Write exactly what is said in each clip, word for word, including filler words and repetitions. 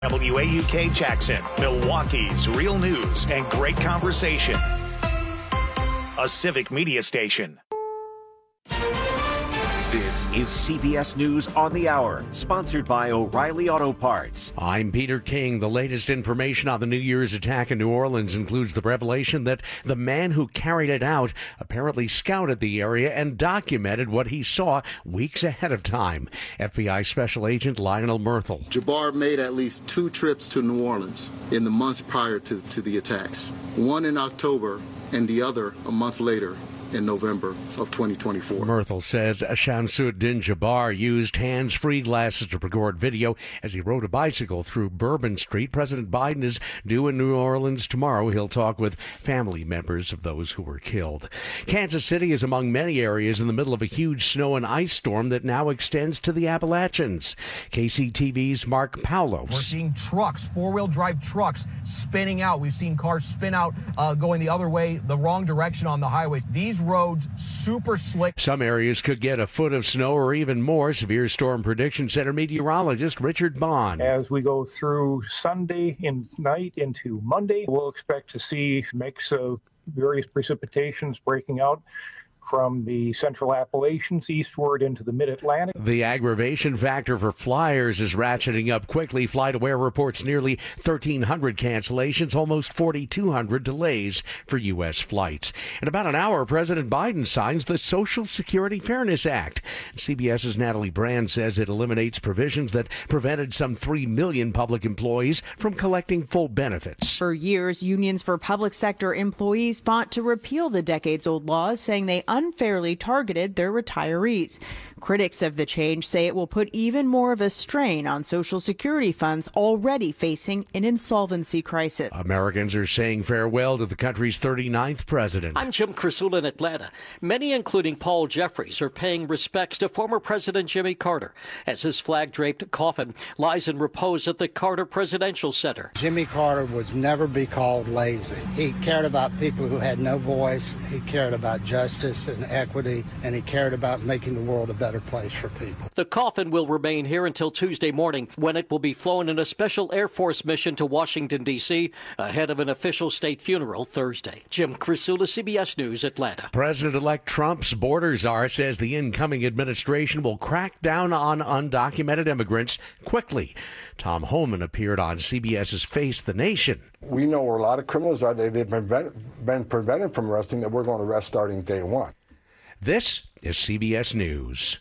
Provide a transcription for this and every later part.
W A U K Jackson, Milwaukee's real news and great conversation. A civic media station. This is C B S News on the Hour, sponsored by O'Reilly Auto Parts. I'm Peter King. The latest information on the New Year's attack in New Orleans includes the revelation that the man who carried it out apparently scouted the area and documented what he saw weeks ahead of time. F B I Special Agent Lionel Myrtle. Jabbar made at least two trips to New Orleans in the months prior to, to the attacks, one in October and the other a month later in November of twenty twenty-four. Myrtle says Shamsuddin Jabbar used hands-free glasses to record video as he rode a bicycle through Bourbon Street. President Biden is due in New Orleans tomorrow. He'll talk with family members of those who were killed. Kansas City is among many areas in the middle of a huge snow and ice storm that now extends to the Appalachians. K C T V's Mark Paulos. We're seeing trucks, four-wheel drive trucks, spinning out. We've seen cars spin out, uh, going the other way, the wrong direction on the highways. These roads super slick. Some areas could get a foot of snow or even more. Severe Storm Prediction Center meteorologist Richard Bond. As we go through Sunday and night into Monday, we'll expect to see a mix of various precipitations breaking out from the central Appalachians eastward into the mid-Atlantic. The aggravation factor for flyers is ratcheting up quickly. FlightAware reports nearly thirteen hundred cancellations, almost forty-two hundred delays for U S flights. In about an hour, President Biden signs the Social Security Fairness Act. CBS's Natalie Brand says it eliminates provisions that prevented some three million public employees from collecting full benefits. For years, unions for public sector employees fought to repeal the decades-old laws, saying they unfairly targeted their retirees. Critics of the change say it will put even more of a strain on Social Security funds already facing an insolvency crisis. Americans are saying farewell to the country's thirty-ninth president. I'm Jim Krasula in Atlanta. Many, including Paul Jeffries, are paying respects to former President Jimmy Carter as his flag-draped coffin lies in repose at the Carter Presidential Center. Jimmy Carter was never be called lazy. He cared about people who had no voice. He cared about justice and equity, and he cared about making the world a better place for people. The coffin will remain here until Tuesday morning, when it will be flown in a special Air Force mission to Washington, D C, ahead of an official state funeral Thursday. Jim Krasula, C B S News, Atlanta. President-elect Trump's border czar says the incoming administration will crack down on undocumented immigrants quickly. Tom Homan appeared on CBS's Face the Nation. We know where a lot of criminals are. They've been, been prevented from arresting that we're going to arrest starting day one. This is C B S News.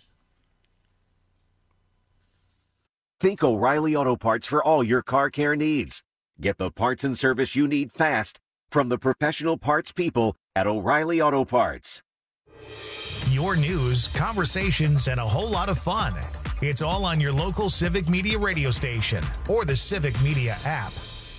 Think O'Reilly Auto Parts for all your car care needs. Get the parts and service you need fast from the professional parts people at O'Reilly Auto Parts. Your news, conversations, and a whole lot of fun. It's all on your local Civic Media radio station or the Civic Media app.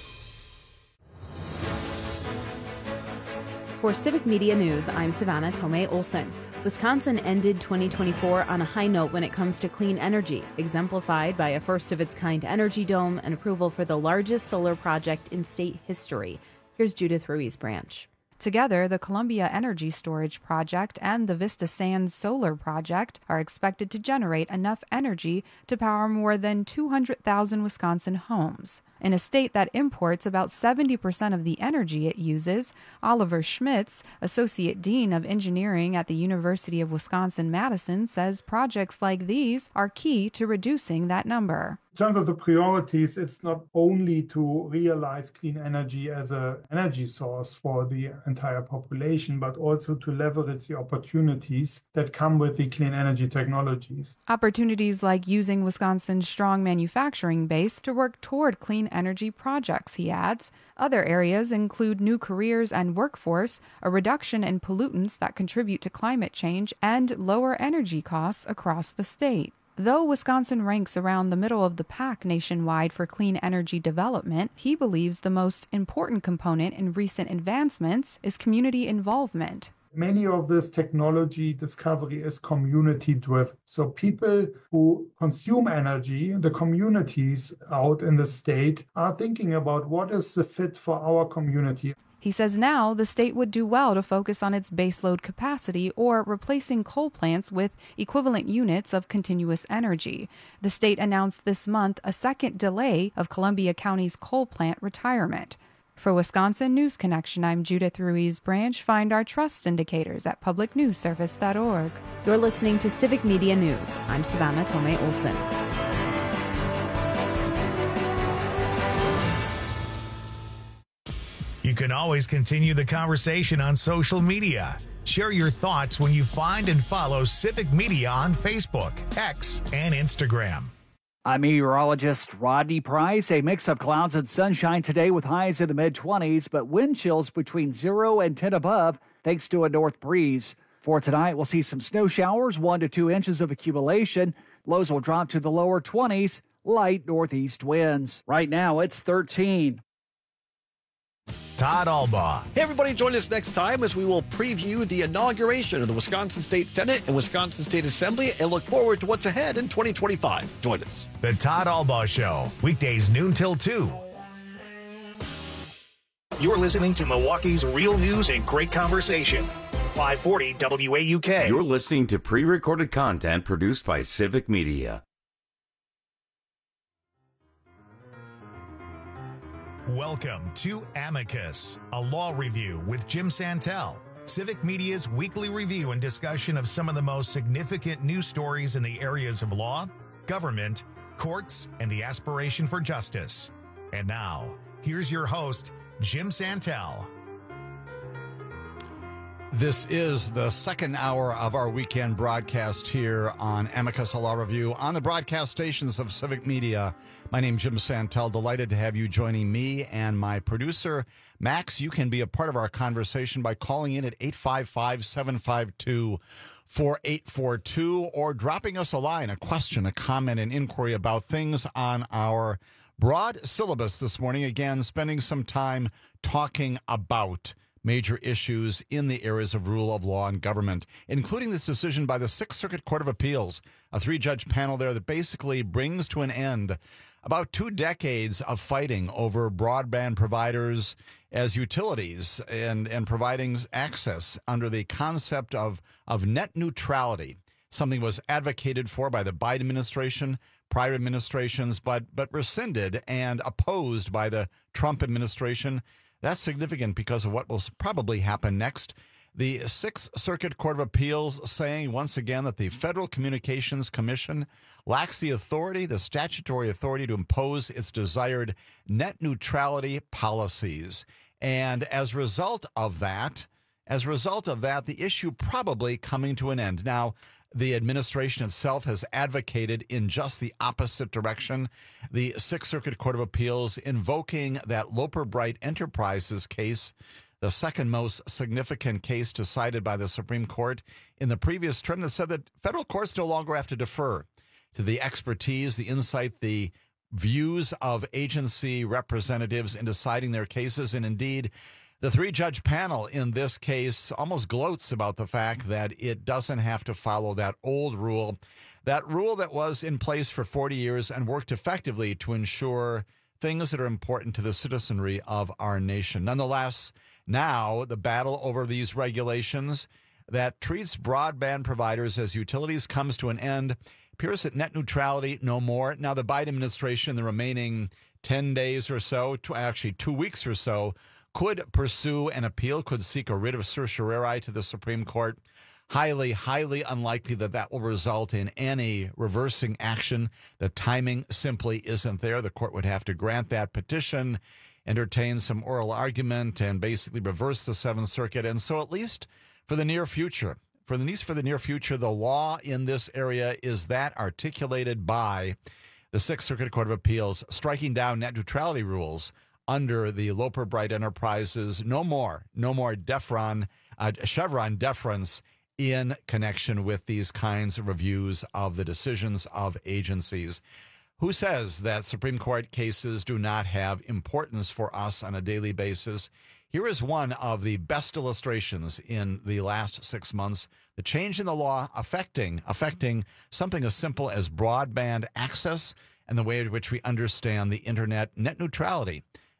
For Civic Media News, I'm Savannah Tomei Olson. Wisconsin ended twenty twenty-four on a high note when it comes to clean energy, exemplified by a first-of-its-kind energy dome and approval for the largest solar project in state history. Here's Judith Ruiz-Branch. Together, the Columbia Energy Storage Project and the Vista Sands Solar Project are expected to generate enough energy to power more than two hundred thousand Wisconsin homes. In a state that imports about seventy percent of the energy it uses, Oliver Schmitz, Associate Dean of Engineering at the University of Wisconsin-Madison, says projects like these are key to reducing that number. In terms of the priorities, it's not only to realize clean energy as an energy source for the entire population, but also to leverage the opportunities that come with the clean energy technologies. Opportunities like using Wisconsin's strong manufacturing base to work toward clean energy projects, he adds. Other areas include new careers and workforce, a reduction in pollutants that contribute to climate change, and lower energy costs across the state. Though Wisconsin ranks around the middle of the pack nationwide for clean energy development, he believes the most important component in recent advancements is community involvement. Many of this technology discovery is community driven. So people who consume energy, the communities out in the state, are thinking about what is the fit for our community. He says now the state would do well to focus on its baseload capacity or replacing coal plants with equivalent units of continuous energy. The state announced this month a second delay of Columbia County's coal plant retirement. For Wisconsin News Connection, I'm Judith Ruiz Branch. Find our trust indicators at public news service dot org. You're listening to Civic Media News. I'm Savannah Tomei Olson. You can always continue the conversation on social media. Share your thoughts when you find and follow Civic Media on Facebook, X, and Instagram. I'm meteorologist Rodney Price. A mix of clouds and sunshine today with highs in the mid-twenties, but wind chills between zero and ten above thanks to a north breeze. For tonight, we'll see some snow showers, one to two inches of accumulation. Lows will drop to the lower twenties, light northeast winds. Right now, it's thirteen. Todd Albaugh. Hey, everybody, join us next time as we will preview the inauguration of the Wisconsin State Senate and Wisconsin State Assembly and look forward to what's ahead in twenty twenty-five. Join us. The Todd Albaugh Show, weekdays noon till two. You're listening to Milwaukee's real news and great conversation. five forty W A U K. You're listening to pre-recorded content produced by Civic Media. Welcome to Amicus, a law review with Jim Santel, Civic Media's weekly review and discussion of some of the most significant news stories in the areas of law, government, courts, and the aspiration for justice. And now, here's your host, Jim Santel. This is the second hour of our weekend broadcast here on Amicus, a law review on the broadcast stations of Civic Media. My name's Jim Santel. Delighted to have you joining me and my producer, Max. You can be a part of our conversation by calling in at eight five five, seven five two, four eight four two or dropping us a line, a question, a comment, an inquiry about things on our broad syllabus this morning. Again, spending some time talking about major issues in the areas of rule of law and government, including this decision by the Sixth Circuit Court of Appeals, a three-judge panel there that basically brings to an end about two decades of fighting over broadband providers as utilities and, and providing access under the concept of, of net neutrality, something was advocated for by the Biden administration, prior administrations, but but rescinded and opposed by the Trump administration. That's significant because of what will probably happen next. The Sixth Circuit Court of Appeals saying once again that the Federal Communications Commission lacks the authority, the statutory authority to impose its desired net neutrality policies. And as a result of that, as a result of that, the issue probably coming to an end. Now, the administration itself has advocated in just the opposite direction. The Sixth Circuit Court of Appeals invoking that Loper Bright Enterprises case, the second most significant case decided by the Supreme Court in the previous term, that said that federal courts no longer have to defer to the expertise, the insight, the views of agency representatives in deciding their cases. And indeed, the three-judge panel in this case almost gloats about the fact that it doesn't have to follow that old rule, that rule that was in place for forty years and worked effectively to ensure things that are important to the citizenry of our nation. Nonetheless, now the battle over these regulations that treats broadband providers as utilities comes to an end. Appears that net neutrality no more. Now the Biden administration, the remaining ten days or so, actually two weeks or so, could pursue an appeal, could seek a writ of certiorari to the Supreme Court. Highly, highly unlikely that that will result in any reversing action. The timing simply isn't there. The court would have to grant that petition, entertain some oral argument, and basically reverse the Seventh Circuit. And so at least for the near future, for the least for the near future, the law in this area is that articulated by the Sixth Circuit Court of Appeals, striking down net neutrality rules under the Loper Bright Enterprises. No more, no more Defron, uh, Chevron deference in connection with these kinds of reviews of the decisions of agencies. Who says that Supreme Court cases do not have importance for us on a daily basis? Here is one of the best illustrations in the last six months, the change in the law affecting, affecting something as simple as broadband access and the way in which we understand the internet. Net neutrality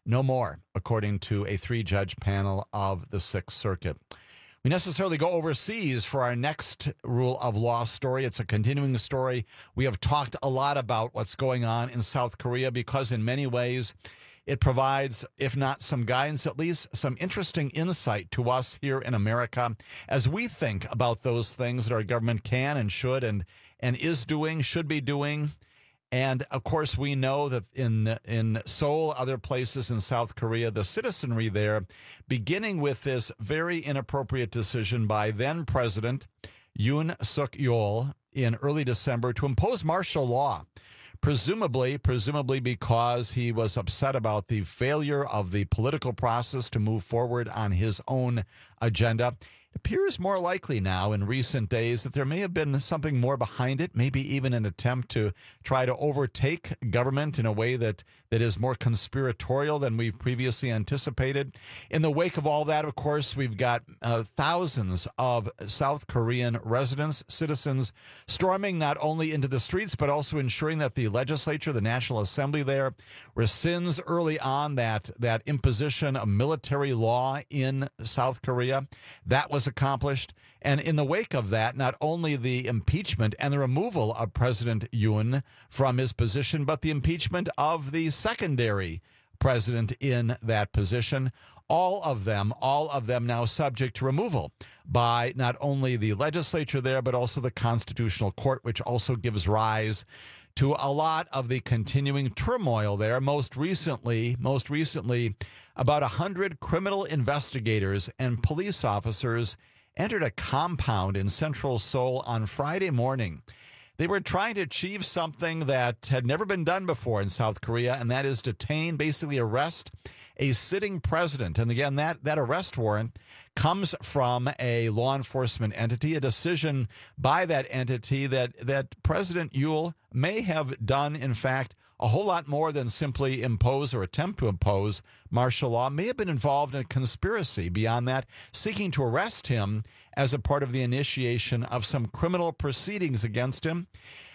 no more, according to a three-judge panel of the Sixth Circuit. We necessarily go overseas for our next rule of law story. It's a continuing story. We have talked a lot about what's going on in South Korea because in many ways it provides, if not some guidance, at least some interesting insight to us here in America as we think about those things that our government can and should and, and is doing, should be doing. And, of course, we know that in in Seoul, other places in South Korea, the citizenry there, beginning with this very inappropriate decision by then-President Yoon Suk-yeol in early December to impose martial law, presumably, presumably because he was upset about the failure of the political process to move forward on his own agenda. It appears more likely now in recent days that there may have been something more behind it, maybe even an attempt to try to overtake government in a way that, that is more conspiratorial than we previously anticipated. In the wake of all that, of course, we've got uh, thousands of South Korean residents, citizens, storming not only into the streets, but also ensuring that the legislature, the National Assembly there, rescinds early on that, that imposition of military law in South Korea. That was accomplished. And in the wake of that, not only the impeachment and the removal of President Yoon from his position, but the impeachment of the secondary president in that position. All of them, all of them now subject to removal by not only the legislature there, but also the Constitutional Court, which also gives rise to a lot of the continuing turmoil there. Most recently, most recently, about one hundred criminal investigators and police officers entered a compound in central Seoul on Friday morning. They were trying to achieve something that had never been done before in South Korea, and that is detain, basically arrest, a sitting president. And again, that, that arrest warrant comes from a law enforcement entity, a decision by that entity that, that President Yoon may have done, in fact, a whole lot more than simply impose or attempt to impose martial law, may have been involved in a conspiracy beyond that, seeking to arrest him as a part of the initiation of some criminal proceedings against him.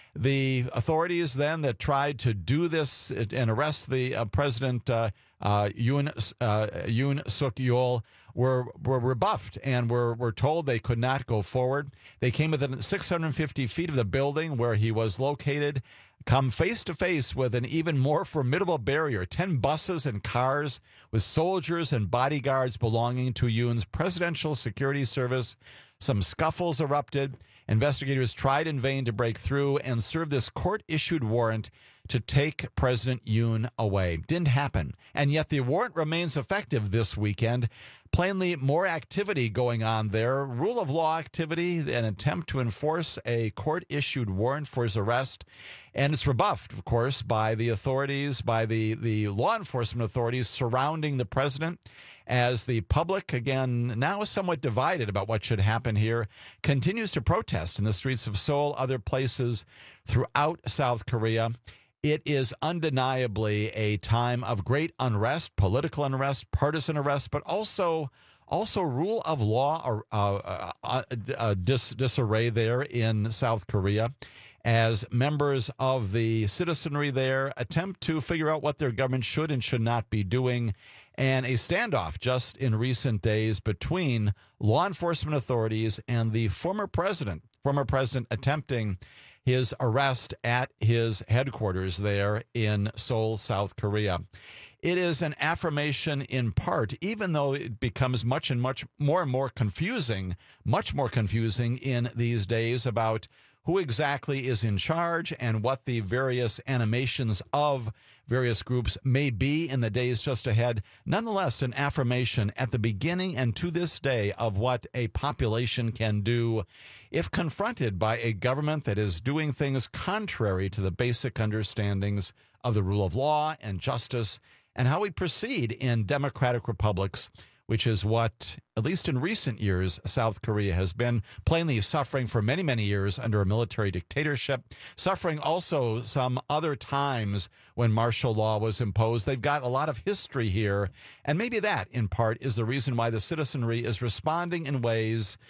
The authorities then that tried to do this and arrest the uh, President uh, uh, Yoon, uh, Yoon Suk-yeol were were rebuffed and were, were told they could not go forward. They came within six hundred fifty feet of the building where he was located, come face to face with an even more formidable barrier, ten buses and cars with soldiers and bodyguards belonging to Yoon's Presidential Security Service. Some scuffles erupted. Investigators tried in vain to break through and serve this court-issued warrant to take President Yoon away. Didn't happen. And yet the warrant remains effective this weekend. Plainly more activity going on there. Rule of law activity, an attempt to enforce a court-issued warrant for his arrest. And it's rebuffed, of course, by the authorities, by the, the law enforcement authorities surrounding the president, as the public, again, now is somewhat divided about what should happen here, continues to protest in the streets of Seoul, other places throughout South Korea. It is undeniably a time of great unrest, political unrest, partisan unrest, but also also rule of law or uh, uh, uh, uh, dis- disarray there in South Korea, as members of the citizenry there attempt to figure out what their government should and should not be doing, and a standoff just in recent days between law enforcement authorities and the former president, former president attempting his arrest at his headquarters there in Seoul, South Korea. It is an affirmation in part, even though it becomes much and much more and more confusing, much more confusing in these days about who exactly is in charge and what the various animations of various groups may be in the days just ahead. Nonetheless, an affirmation at the beginning and to this day of what a population can do if confronted by a government that is doing things contrary to the basic understandings of the rule of law and justice and how we proceed in democratic republics, which is what, at least in recent years, South Korea has been, plainly suffering for many, many years under a military dictatorship, suffering also some other times when martial law was imposed. They've got a lot of history here, and maybe that, in part, is the reason why the citizenry is responding in ways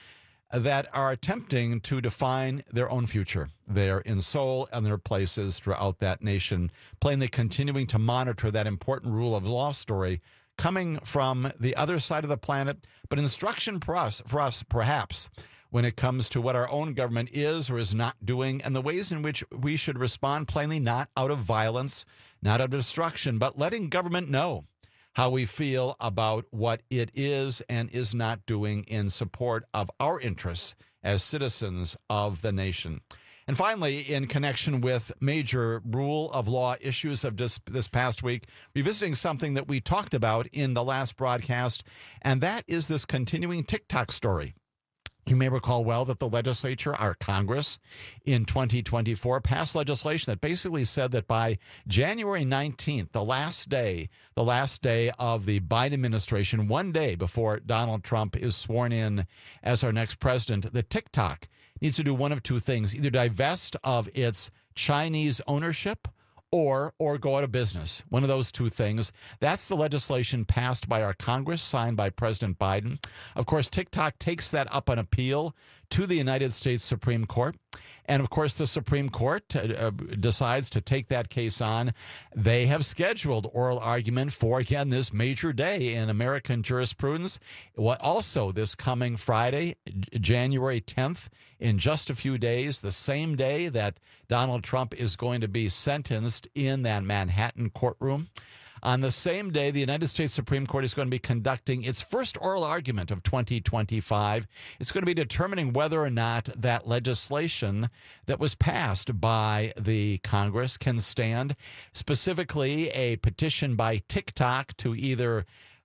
that are attempting to define their own future there in Seoul and their places throughout that nation, plainly continuing to monitor that important rule of law story coming from the other side of the planet, but instruction for us, for us perhaps, when it comes to what our own government is or is not doing and the ways in which we should respond, plainly not out of violence, not out of destruction, but letting government know how we feel about what it is and is not doing in support of our interests as citizens of the nation. And finally, in connection with major rule of law issues of this, this past week, revisiting something that we talked about in the last broadcast, and that is this continuing TikTok story. You may recall well that the legislature, our Congress, in twenty twenty-four passed legislation that basically said that by January nineteenth, the last day, the last day of the Biden administration, one day before Donald Trump is sworn in as our next president, that TikTok needs to do one of two things, either divest of its Chinese ownership or or go out of business. One of those two things. That's the legislation passed by our Congress, signed by President Biden. Of course, TikTok takes that up on appeal to the United States Supreme Court. And of course, the Supreme Court uh, decides to take that case on. They have scheduled oral argument for, again, this major day in American jurisprudence. What also this coming Friday, January tenth, in just a few days, the same day that Donald Trump is going to be sentenced in that Manhattan courtroom. On the same day, the United States Supreme Court is going to be conducting its first oral argument of twenty twenty-five. It's going to be determining whether or not that legislation that was passed by the Congress can stand, specifically a petition by TikTok to either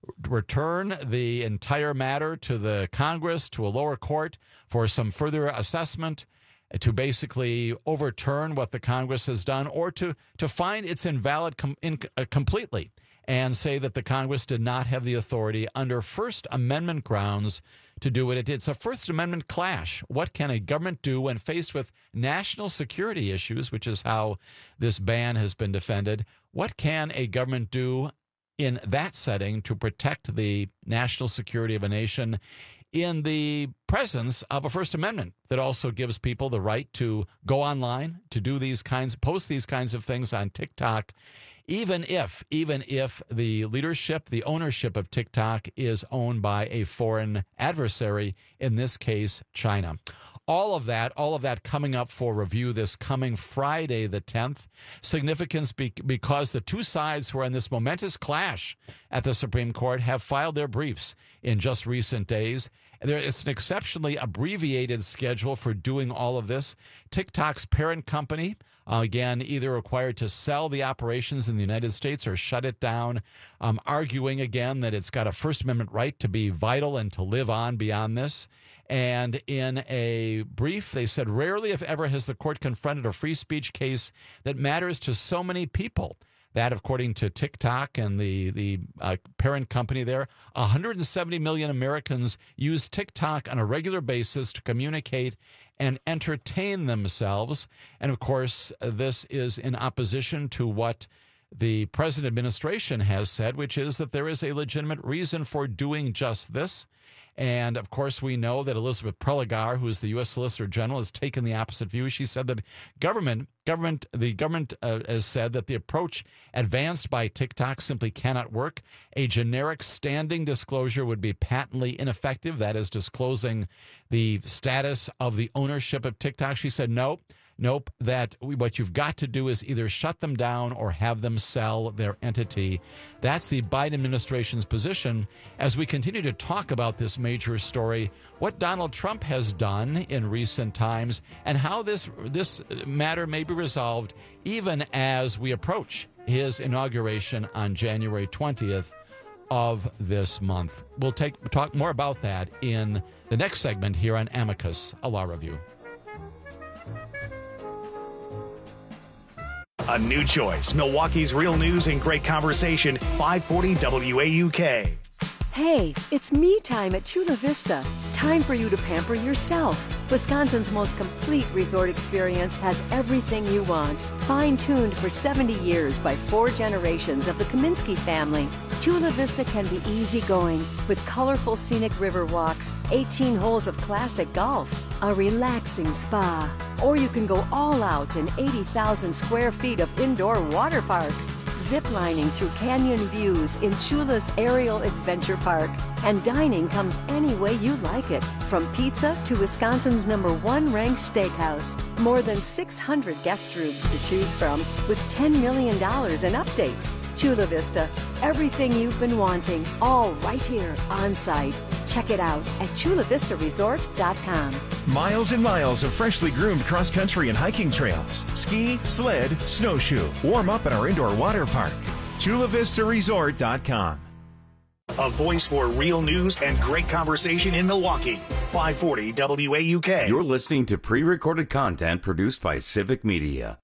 return the entire matter to the Congress, to a lower court for some further assessment, to basically overturn what the Congress has done, or to, to find it's invalid com- in, uh, completely and say that the Congress did not have the authority under First Amendment grounds to do it. It's a First Amendment clash. What can a government do when faced with national security issues, which is how this ban has been defended? What can a government do in that setting to protect the national security of a nation in the presence of a First Amendment that also gives people the right to go online, to do these kinds, post these kinds of things on TikTok, even if, even if the leadership, the ownership of TikTok is owned by a foreign adversary, in this case, China. All of that, all of that coming up for review this coming Friday, the tenth. Significance be- because the two sides who are in this momentous clash at the Supreme Court have filed their briefs in just recent days. There is an exceptionally abbreviated schedule for doing all of this. TikTok's parent company, uh, again, either required to sell the operations in the United States or shut it down, um, arguing again that it's got a First Amendment right to be vital and to live on beyond this. And in a brief, they said, rarely, if ever, has the court confronted a free speech case that matters to so many people. That, according to TikTok and the, the uh, parent company there, one hundred seventy million Americans use TikTok on a regular basis to communicate and entertain themselves. And, of course, this is in opposition to what the present administration has said, which is that there is a legitimate reason for doing just this. And, of course, we know that Elizabeth Prelogar, who is the U S Solicitor General, has taken the opposite view. She said that government, government, the government uh, has said that the approach advanced by TikTok simply cannot work. A generic standing disclosure would be patently ineffective. That is disclosing the status of the ownership of TikTok. She said, nope. Nope, that what you've got to do is either shut them down or have them sell their entity. That's the Biden administration's position. As we continue to talk about this major story, what Donald Trump has done in recent times, and how this this matter may be resolved even as we approach his inauguration on January twentieth of this month. We'll take talk more about that in the next segment here on Amicus, a law review. A new choice. Milwaukee's real news and great conversation. five forty W A U K. Hey, it's me time at Chula Vista. time for you to pamper yourself. Wisconsin's most complete resort experience has everything you want. Fine-tuned for seventy years by four generations of the Kaminsky family, Chula Vista can be easygoing with colorful scenic river walks, eighteen holes of classic golf, a relaxing spa, or you can go all out in eighty thousand square feet of indoor water park. Ziplining through canyon views in Chula's Aerial Adventure Park. And dining comes any way you like it, from pizza to Wisconsin's number one ranked steakhouse. More than six hundred guest rooms to choose from with ten million dollars in updates. Chula Vista, everything you've been wanting, all right here on site. Check it out at chula vista resort dot com. Miles and miles of freshly groomed cross-country and hiking trails. Ski, sled, snowshoe. Warm up at our indoor water park. chula vista resort dot com. A voice for real news and great conversation in Milwaukee. five forty W A U K. You're listening to pre-recorded content produced by Civic Media.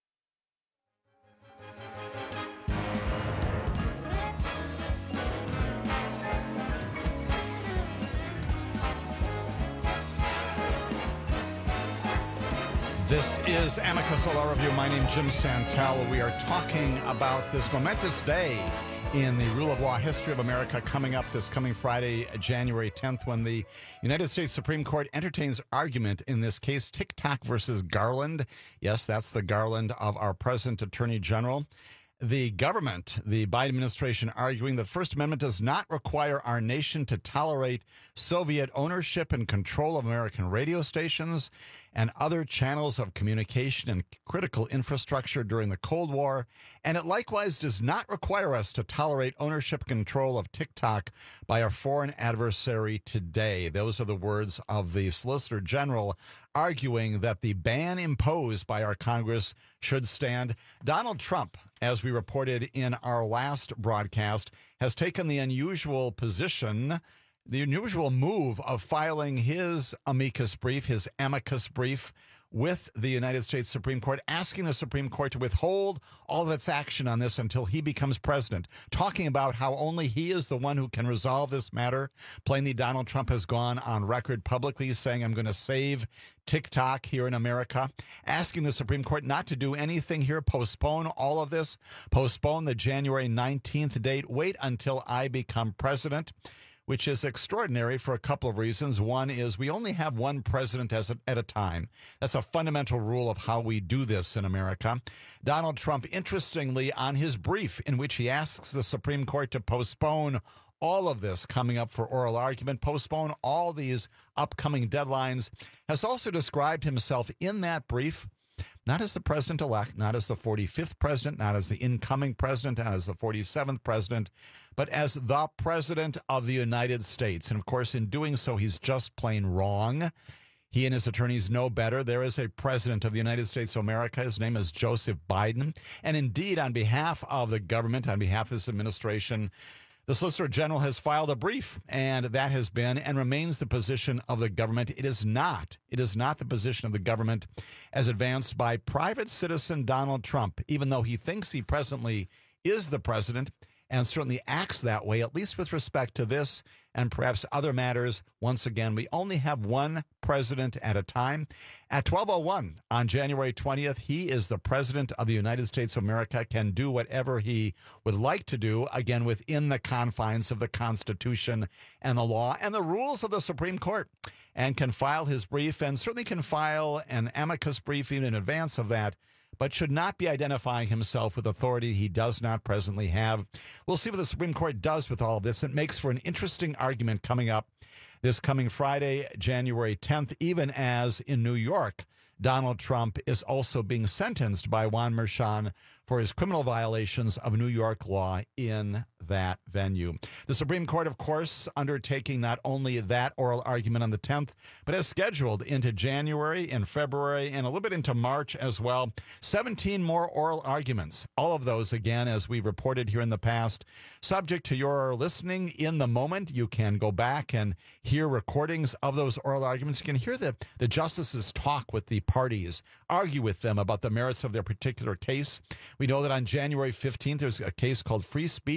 This is Amicus Law Review. My name is Jim Santel. We are talking about this momentous day in the rule of law history of America coming up this coming Friday, January tenth, when the United States Supreme Court entertains argument in this case, TikTok versus Garland. Yes, that's the Garland of our present Attorney General. The government, the Biden administration, arguing that the First Amendment does not require our nation to tolerate Soviet ownership and control of American radio stations and other channels of communication and critical infrastructure during the Cold War. And it likewise does not require us to tolerate ownership and control of TikTok by our foreign adversary today. Those are the words of the Solicitor General arguing that the ban imposed by our Congress should stand. Donald Trump, as we reported in our last broadcast, has taken the unusual position, the unusual move of filing his amicus brief, his amicus brief, with the United States Supreme Court, asking the Supreme Court to withhold all of its action on this until he becomes president, talking about how only he is the one who can resolve this matter. Plainly, Donald Trump has gone on record publicly saying, I'm going to save TikTok here in America, asking the Supreme Court not to do anything here, postpone all of this, postpone the January nineteenth date, wait until I become president, which is extraordinary for a couple of reasons. One is we only have one president as a, at a time. That's a fundamental rule of how we do this in America. Donald Trump, interestingly, on his brief in which he asks the Supreme Court to postpone all of this coming up for oral argument, postpone all these upcoming deadlines, has also described himself in that brief not as the president-elect, not as the forty-fifth president, not as the incoming president, not as the forty-seventh president, but as the president of the United States. And, of course, in doing so, he's just plain wrong. He and his attorneys know better. There is a president of the United States of America. His name is Joseph Biden. And, indeed, on behalf of the government, on behalf of this administration, the Solicitor General has filed a brief, and that has been and remains the position of the government. It is not. It is not the position of the government as advanced by private citizen Donald Trump, even though he thinks he presently is the president and certainly acts that way, at least with respect to this and perhaps other matters. Once again, we only have one president at a time. At twelve oh one on January twentieth, he is the president of the United States of America, can do whatever he would like to do, again, within the confines of the Constitution and the law and the rules of the Supreme Court, and can file his brief and certainly can file an amicus brief even in advance of that, but should not be identifying himself with authority he does not presently have. We'll see what the Supreme Court does with all of this. It makes for an interesting argument coming up this coming Friday, January tenth, even as in New York, Donald Trump is also being sentenced by Juan Merchan for his criminal violations of New York law in that venue. The Supreme Court, of course, undertaking not only that oral argument on the tenth, but has scheduled into January and February and a little bit into March as well. seventeen more oral arguments. All of those, again, as we've reported here in the past, subject to your listening in the moment. You can go back and hear recordings of those oral arguments. You can hear the, the justices talk with the parties, argue with them about the merits of their particular case. We know that on January fifteenth, there's a case called Free Speech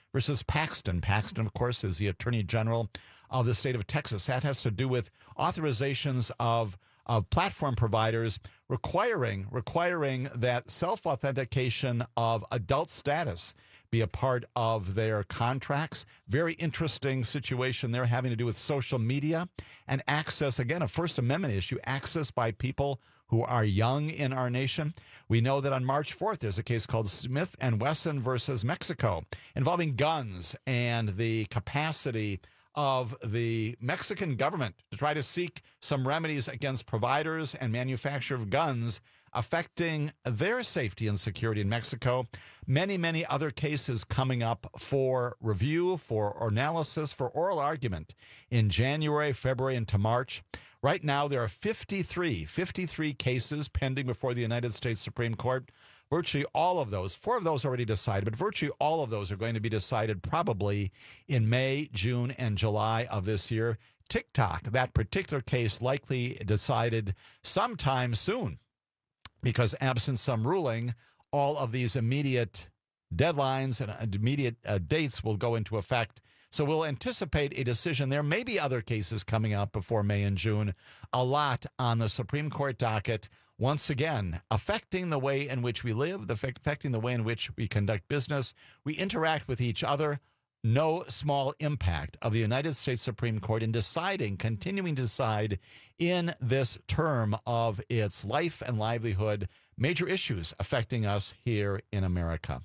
versus Paxton. Paxton, of course, is the Attorney General of the state of Texas. That has to do with authorizations of of platform providers requiring requiring that self-authentication of adult status be a part of their contracts. Very interesting situation there having to do with social media and access, again, a First Amendment issue, access by people who are young in our nation. We know that on March fourth, there's a case called Smith and Wesson versus Mexico involving guns and the capacity of the Mexican government to try to seek some remedies against providers and manufacturer of guns affecting their safety and security in Mexico. Many, many other cases coming up for review, for analysis, for oral argument in January, February, and to March. Right now, there are fifty-three, fifty-three cases pending before the United States Supreme Court. Virtually all of those, four of those already decided, but virtually all of those are going to be decided probably in May, June, and July of this year. TikTok, that particular case, likely decided sometime soon, because absent some ruling, all of these immediate deadlines and immediate uh, dates will go into effect. So we'll anticipate a decision. There may be other cases coming out before May and June, a lot on the Supreme Court docket, once again, affecting the way in which we live, affecting the way in which we conduct business, we interact with each other. No small impact of the United States Supreme Court in deciding, continuing to decide in this term of its life and livelihood, major issues affecting us here in America.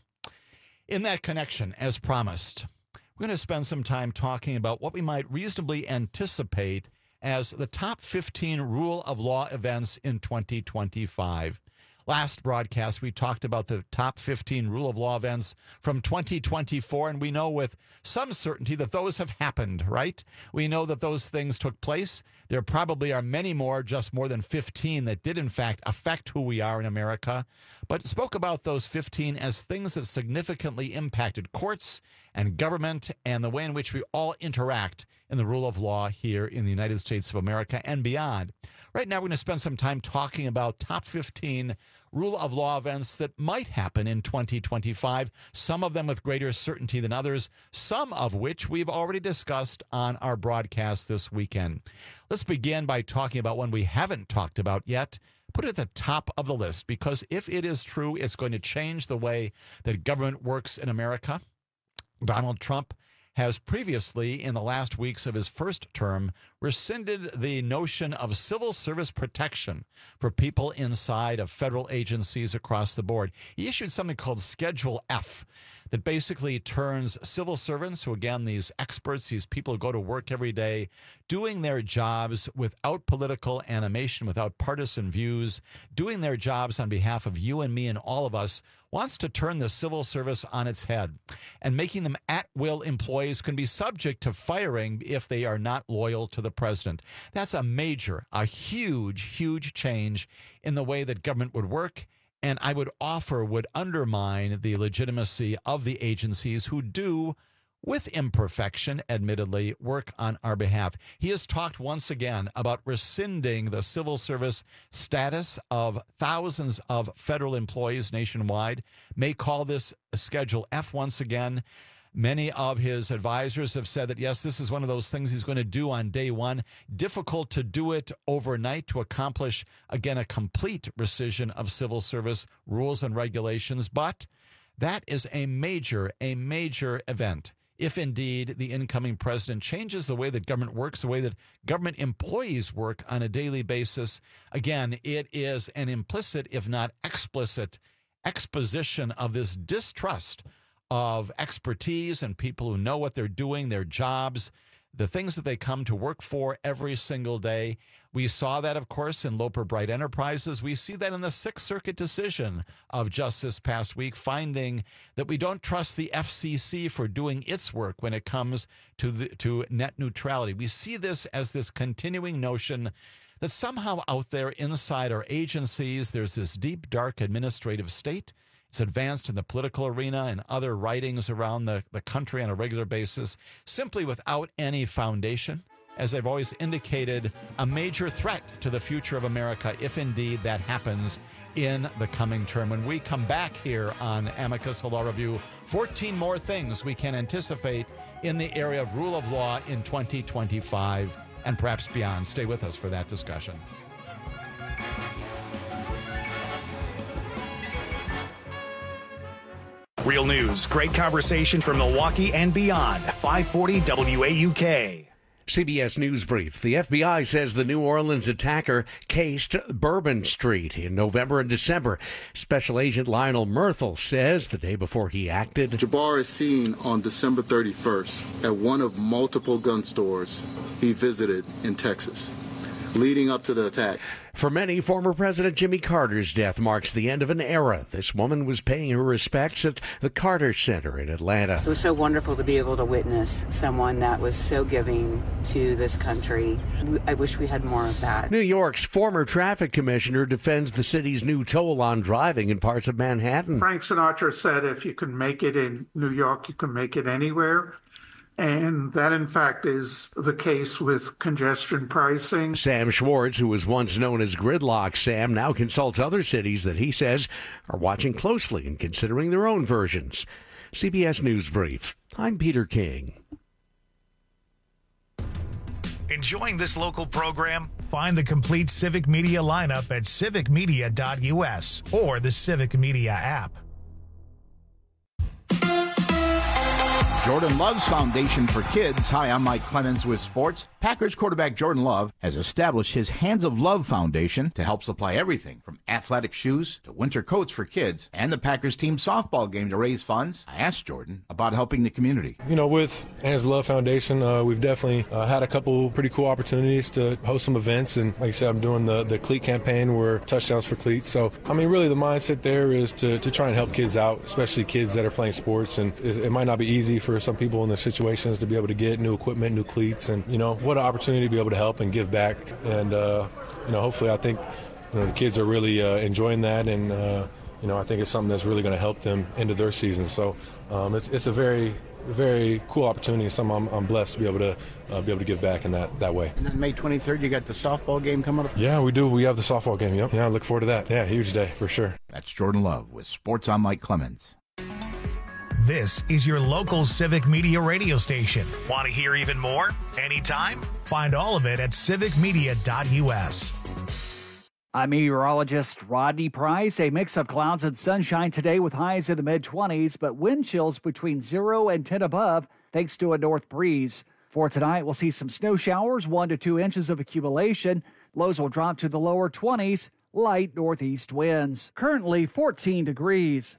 In that connection, as promised, we're going to spend some time talking about what we might reasonably anticipate as the top fifteen rule of law events in twenty twenty-five. Last broadcast, we talked about the top fifteen rule of law events from twenty twenty-four, and we know with some certainty that those have happened, right? We know that those things took place. There probably are many more, just more than fifteen, that did in fact affect who we are in America, but spoke about those fifteen as things that significantly impacted courts and government and the way in which we all interact in the rule of law here in the United States of America and beyond. Right now, we're going to spend some time talking about top fifteen rule of law events that might happen in twenty twenty-five, some of them with greater certainty than others, some of which we've already discussed on our broadcast this weekend. Let's begin by talking about one we haven't talked about yet. Put it at the top of the list, because if it is true, it's going to change the way that government works in America. Donald Trump has previously, in the last weeks of his first term, rescinded the notion of civil service protection for people inside of federal agencies across the board. He issued something called Schedule F that basically turns civil servants, who again, these experts, these people who go to work every day, doing their jobs without political animation, without partisan views, doing their jobs on behalf of you and me and all of us, wants to turn the civil service on its head, and making them at-will employees can be subject to firing if they are not loyal to the president. That's a major, a huge, huge change in the way that government would work, and I would offer would undermine the legitimacy of the agencies who do, with imperfection, admittedly, work on our behalf. He has talked once again about rescinding the civil service status of thousands of federal employees nationwide. May call this Schedule F once again. Many of his advisors have said that, yes, this is one of those things he's going to do on day one. Difficult to do it overnight to accomplish, again, a complete rescission of civil service rules and regulations. But that is a major, a major event. If indeed the incoming president changes the way that government works, the way that government employees work on a daily basis, again, it is an implicit, if not explicit, exposition of this distrust of expertise and people who know what they're doing, their jobs, the things that they come to work for every single day. We saw that, of course, in Loper Bright Enterprises. We see that in the Sixth Circuit decision of just this past week, finding that we don't trust the F C C for doing its work when it comes to the, to net neutrality. We see this as this continuing notion that somehow out there inside our agencies, there's this deep, dark administrative state. It's advanced in the political arena and other writings around the, the country on a regular basis, simply without any foundation. As I've always indicated, a major threat to the future of America, if indeed that happens. in the coming term. When we come back here on Amicus Law Review, fourteen more things we can anticipate in the area of rule of law in twenty twenty-five and perhaps beyond. Stay with us for that discussion. Real news, great conversation from Milwaukee and beyond. five forty W A U K. C B S News Brief. The F B I says the New Orleans attacker cased Bourbon Street in November and December. Special Agent Lionel Murthel says the day before he acted, Jabbar is seen on December thirty-first at one of multiple gun stores he visited in Texas, leading up to the attack. For many, former President Jimmy Carter's death marks the end of an era. This woman was paying her respects at the Carter Center in Atlanta. It was so wonderful to be able to witness someone that was so giving to this country. I wish we had more of that. New York's former traffic commissioner defends the city's new toll on driving in parts of Manhattan. Frank Sinatra said, if you can make it in New York, you can make it anywhere. And that, in fact, is the case with congestion pricing. Sam Schwartz, who was once known as Gridlock Sam, now consults other cities that he says are watching closely and considering their own versions. C B S News Brief. I'm Peter King. Enjoying this local program? Find the complete Civic Media lineup at civic media dot U S or the Civic Media app. Jordan Love's Foundation for Kids. Hi, I'm Mike Clemens with sports. Packers quarterback Jordan Love has established his Hands of Love Foundation to help supply everything from athletic shoes to winter coats for kids and the Packers team softball game to raise funds. I asked Jordan about helping the community. You know, with Hands of Love Foundation, uh, we've definitely uh, had a couple pretty cool opportunities to host some events. And like I said, I'm doing the, the cleat campaign where touchdowns for cleats. So, I mean, really the mindset there is to, to try and help kids out, especially kids that are playing sports. And it, it might not be easy for some people in their situations to be able to get new equipment, new cleats, and you know what an opportunity to be able to help and give back. And uh, you know, hopefully, I think you know the kids are really uh, enjoying that, and uh, you know, I think it's something that's really going to help them into their season. So um, it's it's a very very cool opportunity, and something I'm, I'm blessed to be able to uh, be able to give back in that, that way. And then May twenty-third, you got the softball game coming up? Yeah, we do. We have the softball game. Yep. Yeah, I look forward to that. Yeah, huge day for sure. That's Jordan Love with Sports. I'm Mike Clemens. This is your local Civic Media radio station. Want to hear even more? Anytime? Find all of it at civic media dot U S. I'm meteorologist Rodney Price. A mix of clouds and sunshine today with highs in the mid-twenties, but wind chills between zero and ten above thanks to a north breeze. For tonight, we'll see some snow showers, one to two inches of accumulation. Lows will drop to the lower twenties, light northeast winds. Currently fourteen degrees.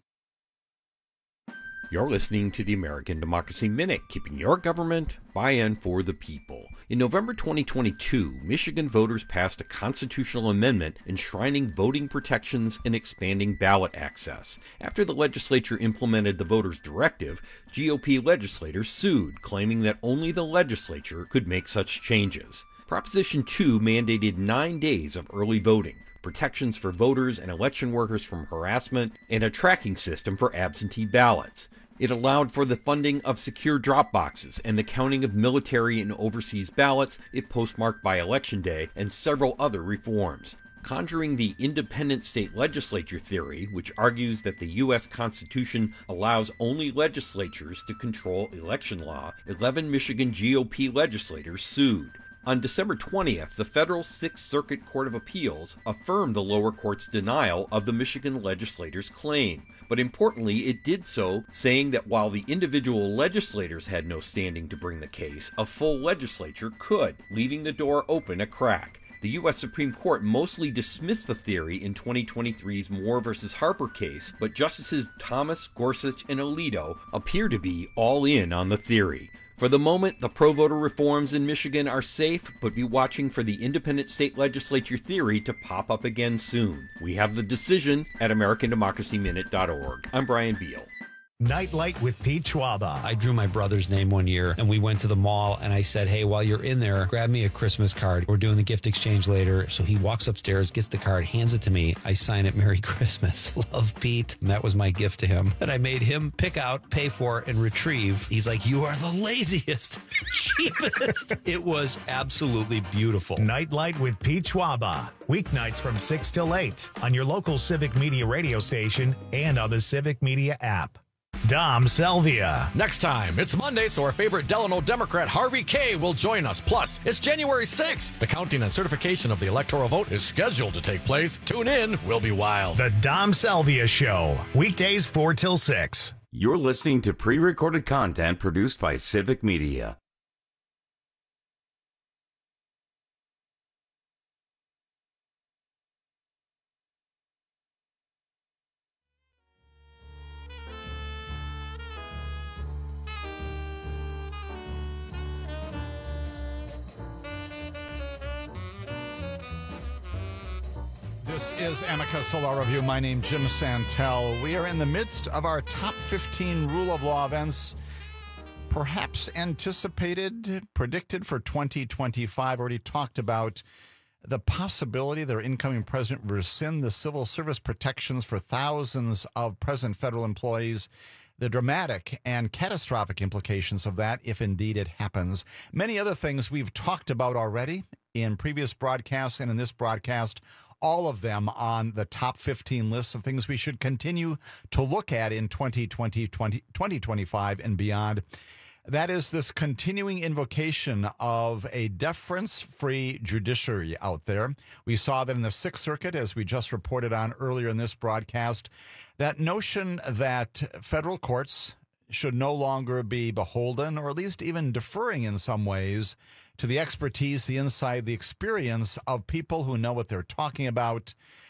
You're listening to the American Democracy Minute, keeping your government by and for the people. In November twenty twenty-two, Michigan voters passed a constitutional amendment enshrining voting protections and expanding ballot access. After the legislature implemented the voters' directive, G O P legislators sued, claiming that only the legislature could make such changes. Proposition two mandated nine days of early voting, protections for voters and election workers from harassment, and a tracking system for absentee ballots. It allowed for the funding of secure drop boxes and the counting of military and overseas ballots if postmarked by Election Day, and several other reforms. Conjuring the independent state legislature theory, which argues that the U S Constitution allows only legislatures to control election law, eleven Michigan G O P legislators sued. On December twentieth, the federal Sixth Circuit Court of Appeals affirmed the lower court's denial of the Michigan legislators' claim. But importantly, it did so saying that while the individual legislators had no standing to bring the case, a full legislature could, leaving the door open a crack. The U S Supreme Court mostly dismissed the theory in twenty twenty-three's Moore versus Harper case, but Justices Thomas, Gorsuch, and Alito appear to be all in on the theory. For the moment, the pro-voter reforms in Michigan are safe, but be watching for the independent state legislature theory to pop up again soon. We have the decision at american democracy minute dot org. I'm Brian Beal. Nightlight with Pete Schwaba. I drew my brother's name one year, and we went to the mall, and I said, hey, while you're in there, grab me a Christmas card. We're doing the gift exchange later. So he walks upstairs, gets the card, hands it to me. I sign it, Merry Christmas. Love, Pete. And that was my gift to him. And I made him pick out, pay for, and retrieve. He's like, you are the laziest, cheapest. It was absolutely beautiful. Nightlight with Pete Schwaba. Weeknights from six till eight on your local Civic Media radio station and on the Civic Media app. Dom Selvia. Next time, it's Monday, so our favorite Delano Democrat Harvey Kaye will join us. Plus, it's January sixth. The counting and certification of the electoral vote is scheduled to take place. Tune in. We'll be wild. The Dom Selvia Show. Weekdays four till six. You're listening to pre-recorded content produced by Civic Media. This is Amicus Law Review. My name is Jim Santel. We are in the midst of our top fifteen rule of law events, perhaps anticipated, predicted for twenty twenty-five. Already talked about the possibility that our incoming president will rescind the civil service protections for thousands of present federal employees, the dramatic and catastrophic implications of that if indeed it happens. Many other things we've talked about already in previous broadcasts and in this broadcast, all of them on the top fifteen lists of things we should continue to look at in twenty twenty, twenty twenty-five and beyond. That is this continuing invocation of a deference-free judiciary out there. We saw that in the Sixth Circuit, as we just reported on earlier in this broadcast, that notion that federal courts should no longer be beholden, or at least even deferring in some ways, to the expertise, the insight, the experience of people who know what they're talking about.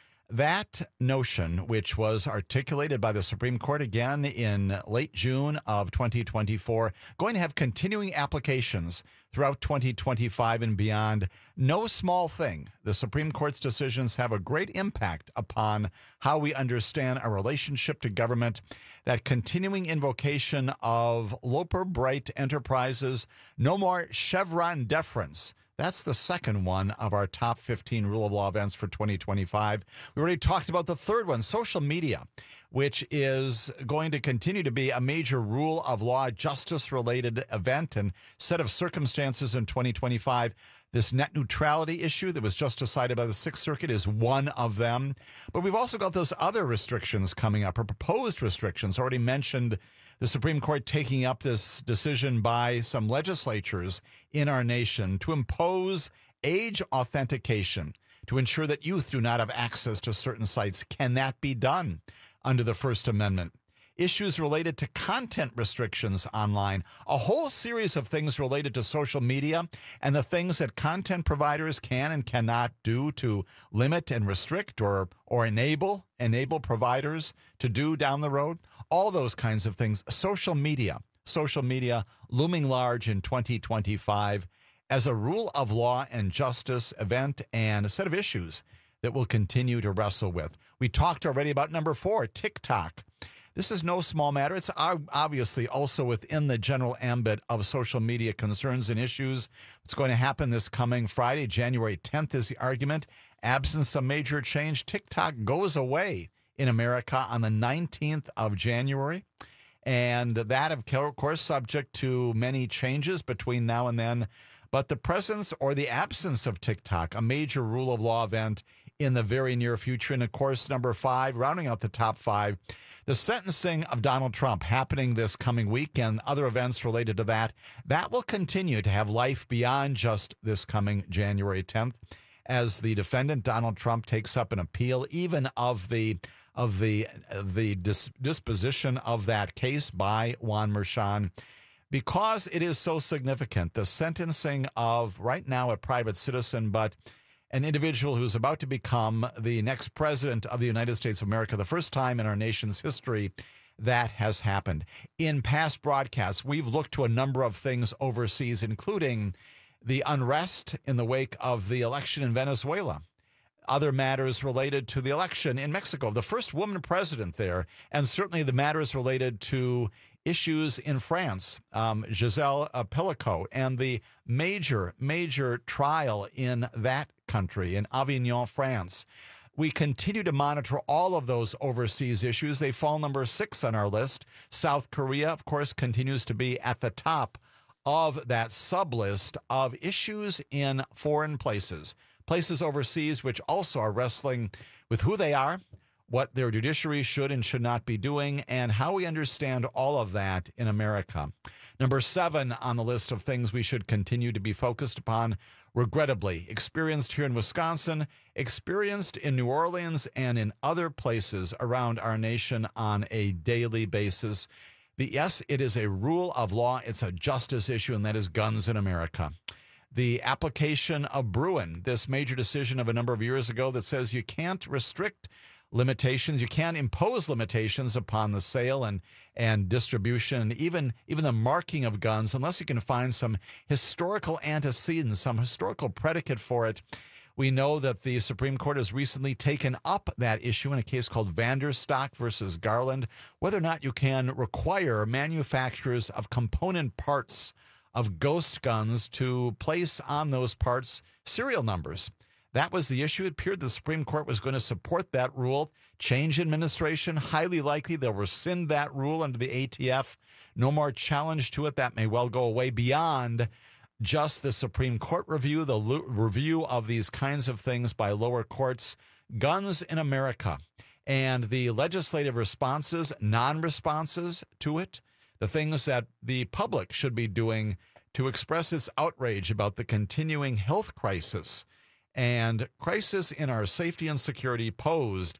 That notion, which was articulated by the Supreme Court again in late June of twenty twenty-four, going to have continuing applications throughout twenty twenty-five and beyond. No small thing. The Supreme Court's decisions have a great impact upon how we understand our relationship to government. That continuing invocation of Loper Bright Enterprises, no more Chevron deference. That's the second one of our top fifteen rule of law events for twenty twenty-five. We already talked about the third one, social media, which is going to continue to be a major rule of law, justice-related event and set of circumstances in twenty twenty-five. This net neutrality issue that was just decided by the Sixth Circuit is one of them. But we've also got those other restrictions coming up, or proposed restrictions. Already mentioned the Supreme Court taking up this decision by some legislatures in our nation to impose age authentication to ensure that youth do not have access to certain sites. Can that be done under the First Amendment? Issues related to content restrictions online, a whole series of things related to social media and the things that content providers can and cannot do to limit and restrict or or enable enable providers to do down the road. All those kinds of things. Social media, social media looming large in twenty twenty-five as a rule of law and justice event and a set of issues that we'll continue to wrestle with. We talked already about number four, TikTok. This is no small matter. It's obviously also within the general ambit of social media concerns and issues. What's going to happen this coming Friday, January tenth, is the argument. Absence of major change, TikTok goes away in America on the nineteenth of January. And that, of course, subject to many changes between now and then. But the presence or the absence of TikTok, a major rule of law event in the very near future. And, of course, number five, rounding out the top five, the sentencing of Donald Trump happening this coming week and other events related to that. That will continue to have life beyond just this coming January tenth as the defendant, Donald Trump, takes up an appeal even of the of the of the dis- disposition of that case by Juan Merchan. Because it is so significant, the sentencing of right now a private citizen, but an individual who's about to become the next president of the United States of America, the first time in our nation's history that has happened. In past broadcasts, we've looked to a number of things overseas, including the unrest in the wake of the election in Venezuela. other matters related to the election in Mexico, the first woman president there, and certainly the matters related to issues in France, um, Giselle uh, Pellicot, and the major, major trial in that country, in Avignon, France. We continue to monitor all of those overseas issues. They fall number six on our list. South Korea, of course, continues to be at the top of that sub-list of issues in foreign places. Places overseas which also are wrestling with who they are, what their judiciary should and should not be doing, and how we understand all of that in America. Number seven on the list of things we should continue to be focused upon, regrettably, experienced here in Wisconsin, experienced in New Orleans, and in other places around our nation on a daily basis. The, yes, it is a rule of law. It's a justice issue, and that is guns in America. The application of Bruen, this major decision of a number of years ago that says you can't restrict limitations, you can't impose limitations upon the sale and, and distribution, and even, even the marking of guns, unless you can find some historical antecedent, some historical predicate for it. We know that the Supreme Court has recently taken up that issue in a case called Vanderstock versus Garland, whether or not you can require manufacturers of component parts of ghost guns to place on those parts serial numbers. That was the issue. It appeared the Supreme Court was going to support that rule. Change administration, highly likely they'll rescind that rule under the A T F. No more challenge to it. That may well go away beyond just the Supreme Court review, the lo- review of these kinds of things by lower courts. Guns in America and the legislative responses, non-responses to it, the things that the public should be doing to express its outrage about the continuing health crisis and crisis in our safety and security posed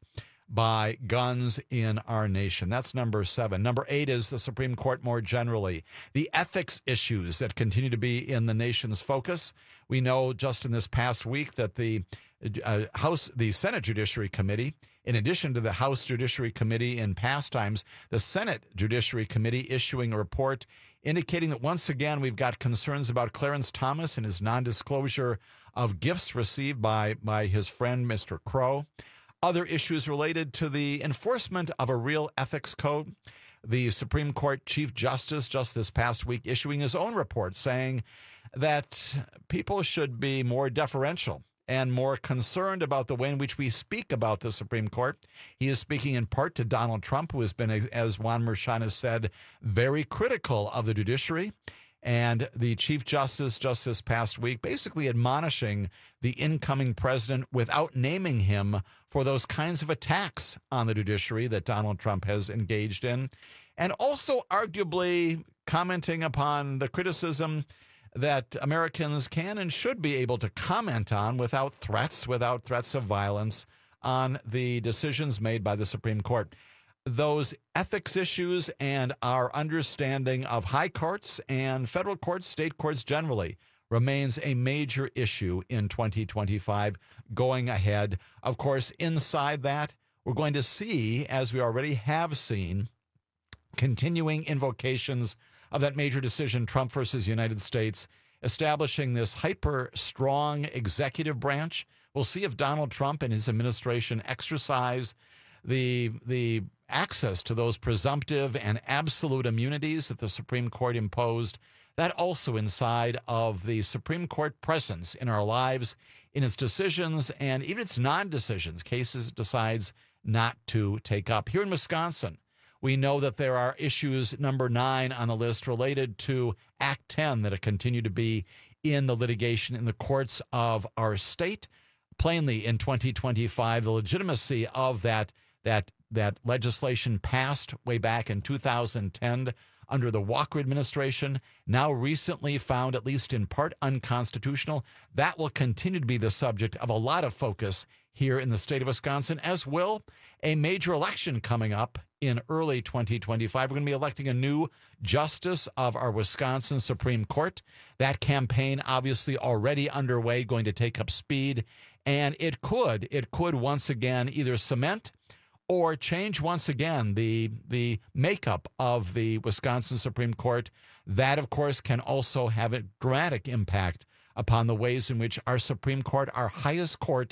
by guns in our nation. That's number seven. Number eight is the Supreme Court more generally. The ethics issues that continue to be in the nation's focus. We know just in this past week that the uh, House, the Senate Judiciary Committee, in addition to the House Judiciary Committee in past times, the Senate Judiciary Committee issuing a report indicating that once again we've got concerns about Clarence Thomas and his non-disclosure of gifts received by, by his friend, Mister Crow. Other issues related to the enforcement of a real ethics code. The Supreme Court Chief Justice just this past week issuing his own report saying that people should be more deferential and more concerned about the way in which we speak about the Supreme Court. He is speaking in part to Donald Trump, who has been, as Juan Merchan has said, very critical of the judiciary. And the Chief Justice just this past week basically admonishing the incoming president without naming him for those kinds of attacks on the judiciary that Donald Trump has engaged in. And also arguably commenting upon the criticism that Americans can and should be able to comment on without threats, without threats of violence on the decisions made by the Supreme Court. Those ethics issues and our understanding of high courts and federal courts, state courts generally, remains a major issue in twenty twenty-five going ahead. Of course, inside that, we're going to see, as we already have seen, continuing invocations of that major decision, Trump versus United States, establishing this hyper-strong executive branch. We'll see if Donald Trump and his administration exercise the the access to those presumptive and absolute immunities that the Supreme Court imposed. That also inside of the Supreme Court presence in our lives, in its decisions and even its non-decisions, cases it decides not to take up. Here in Wisconsin, we know that there are issues, number nine on the list, related to Act ten that continue to be in the litigation in the courts of our state. Plainly, in twenty twenty-five, the legitimacy of that, that, that legislation passed way back in two thousand ten under the Walker administration, now recently found at least in part unconstitutional. That will continue to be the subject of a lot of focus here in the state of Wisconsin, as will a major election coming up in early twenty twenty-five. We're going to be electing a new justice of our Wisconsin Supreme Court. That campaign obviously already underway, going to take up speed, and it could, it could once again either cement or change once again the the makeup of the Wisconsin Supreme Court. That, of course, can also have a dramatic impact upon the ways in which our Supreme Court, our highest court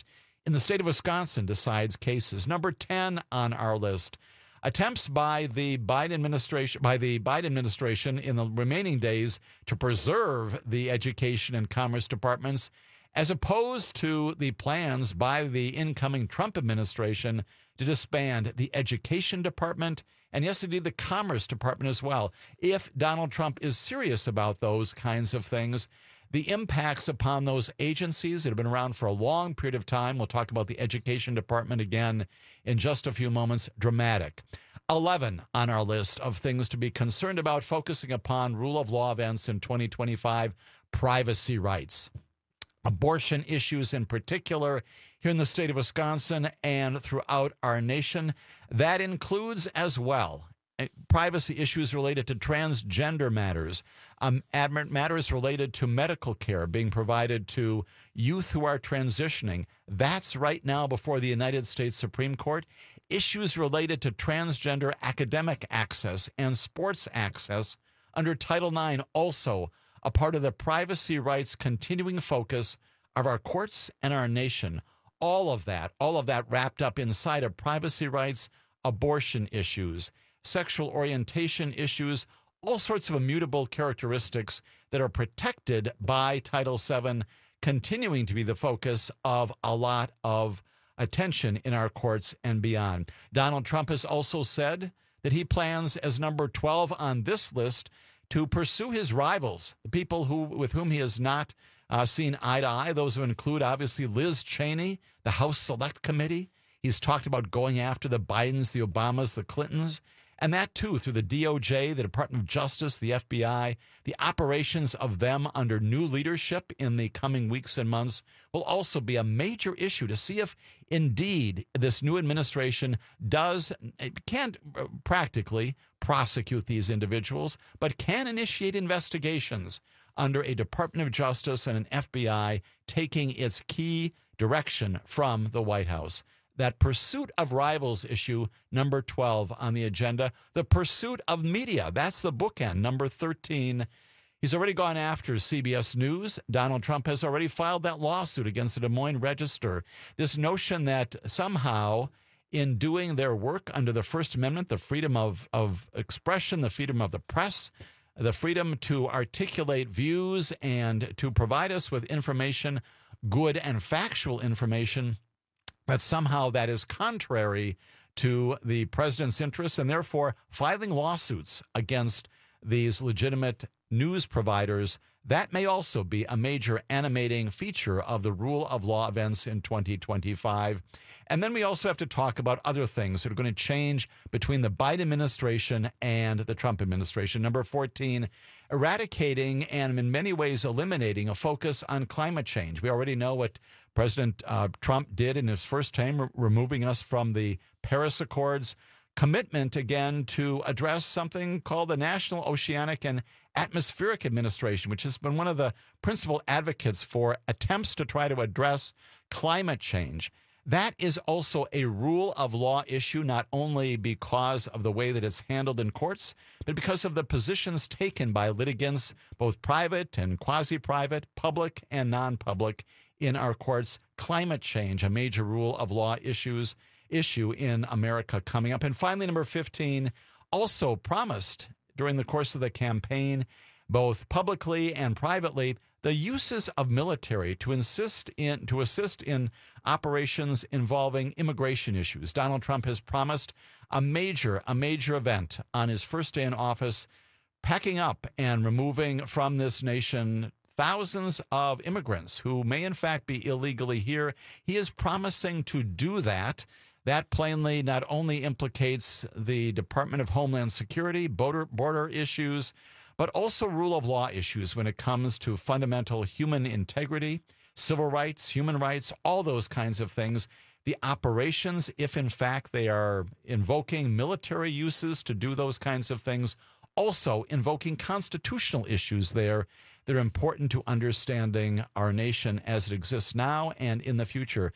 in the state of Wisconsin decides cases. Number ten on our list, attempts by the Biden administration by the Biden administration in the remaining days to preserve the education and commerce departments, as opposed to the plans by the incoming Trump administration to disband the education department and, yes, indeed, the commerce department as well. If Donald Trump is serious about those kinds of things, the impacts upon those agencies that have been around for a long period of time, we'll talk about the education department again in just a few moments, dramatic. eleven on our list of things to be concerned about, focusing upon rule of law events in twenty twenty-five, privacy rights. Abortion issues in particular here in the state of Wisconsin and throughout our nation. That includes as well privacy issues related to transgender matters, um, matters related to medical care being provided to youth who are transitioning. That's right now before the United States Supreme Court. Issues related to transgender academic access and sports access under Title nine, also a part of the privacy rights continuing focus of our courts and our nation. All of that, all of that wrapped up inside of privacy rights, abortion issues, sexual orientation issues, all sorts of immutable characteristics that are protected by Title seven, continuing to be the focus of a lot of attention in our courts and beyond. Donald Trump has also said that he plans, as number twelve on this list, to pursue his rivals, the people who with whom he has not uh, seen eye to eye. Those who include, obviously, Liz Cheney, the House Select Committee. He's talked about going after the Bidens, the Obamas, the Clintons, and that, too, through the D O J, the Department of Justice, the F B I. The operations of them under new leadership in the coming weeks and months will also be a major issue to see if, indeed, this new administration does, can't practically prosecute these individuals, but can initiate investigations under a Department of Justice and an F B I taking its key direction from the White House. That pursuit of rivals issue, number twelve on the agenda. The pursuit of media, that's the bookend, number thirteen. He's already gone after C B S News. Donald Trump has already filed that lawsuit against the Des Moines Register. This notion that somehow in doing their work under the First Amendment, the freedom of, of expression, the freedom of the press, the freedom to articulate views and to provide us with information, good and factual information, that somehow that is contrary to the president's interests, and therefore filing lawsuits against these legitimate news providers. That may also be a major animating feature of the rule of law events in twenty twenty-five. And then we also have to talk about other things that are going to change between the Biden administration and the Trump administration. Number fourteen, eradicating and in many ways eliminating a focus on climate change. We already know what President uh, Trump did in his first term, re- removing us from the Paris Accords. Commitment, again, to address something called the National Oceanic and Atmospheric Administration, which has been one of the principal advocates for attempts to try to address climate change. That is also a rule of law issue, not only because of the way that it's handled in courts, but because of the positions taken by litigants, both private and quasi-private, public and non-public, in our courts. Climate change, a major rule of law issues issue in America coming up. And finally, number fifteen, also promised during the course of the campaign, both publicly and privately, the uses of military to insist in to assist in operations involving immigration issues. Donald Trump has promised a major, a major event on his first day in office, packing up and removing from this nation thousands of immigrants who may in fact be illegally here. He is promising to do that. That plainly not only implicates the Department of Homeland Security, border, border issues, but also rule of law issues when it comes to fundamental human integrity, civil rights, human rights, all those kinds of things. The operations, if in fact they are invoking military uses to do those kinds of things, also invoking constitutional issues there that are important to understanding our nation as it exists now and in the future.